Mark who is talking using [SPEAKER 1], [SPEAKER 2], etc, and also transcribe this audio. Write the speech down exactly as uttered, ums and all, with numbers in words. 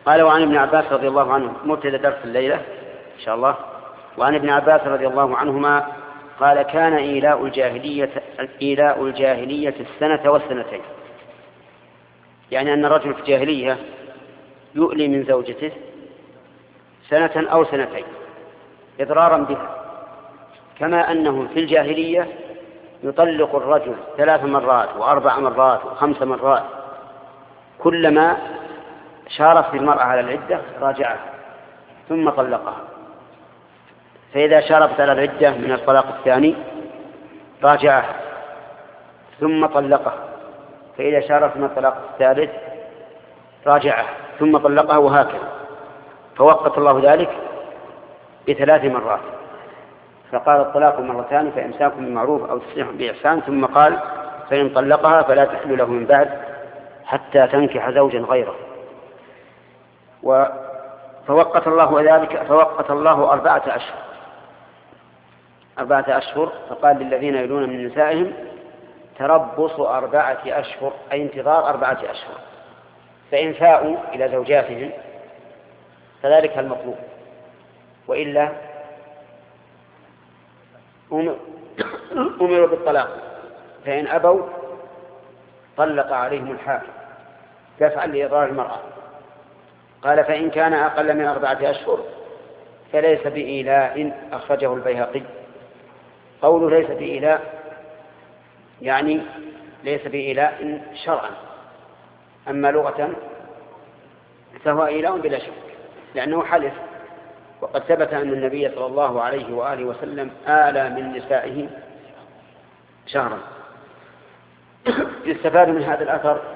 [SPEAKER 1] قال وعن ابن عباس رضي الله عنه، مبتدأ درس الليلة إن شاء الله. وعن ابن عباس رضي الله عنهما قال كان إيلاء الجاهلية, إيلاء الجاهلية السنة والسنتين، يعني أن الرجل في الجاهلية يؤلي من زوجته سنة أو سنتين إضرارا بها، كما أنه في الجاهلية يطلق الرجل ثلاث مرات وأربع مرات وخمس مرات، كلما شارف المرأة على العدة راجعها ثم طلقها. فإذا شارفت على العدة من الطلاق الثاني راجعها ثم طلقها، فإذا شارفت من الطلاق الثالث راجعها ثم طلقها، وهكذا. فوقت الله ذلك بثلاث مرات، فقال الطلاق مرتان فإمساك بمعروف أو تسريح بإحسان، ثم قال فإن طلقها فلا تحل له من بعد حتى تنكح زوجا غيره. فوقت الله ذلك فوقت الله أربعة أشهر أربعة أشهر فقال للذين يلون من نسائهم تربص أربعة أشهر، أي انتظار أربعة أشهر، فإن فاءوا إلى زوجاتهم فذلك المطلوب، وإلا أمروا بالطلاق، فإن أبوا طلق عليهم الحاكم دفعا لإضرار المرأة. قال فإن كان أقل من أربعة أشهر فليس بإيلاء، أخرجه البيهقي. قوله ليس بإيلاء يعني ليس بإيلاء شرعا، أما لغة فهو إيلاء بلا شك، لأنه حلف، وقد ثبت أن النبي صلى الله عليه وآله وسلم آلى من نسائه شهرا. يستفاد من هذا الأثر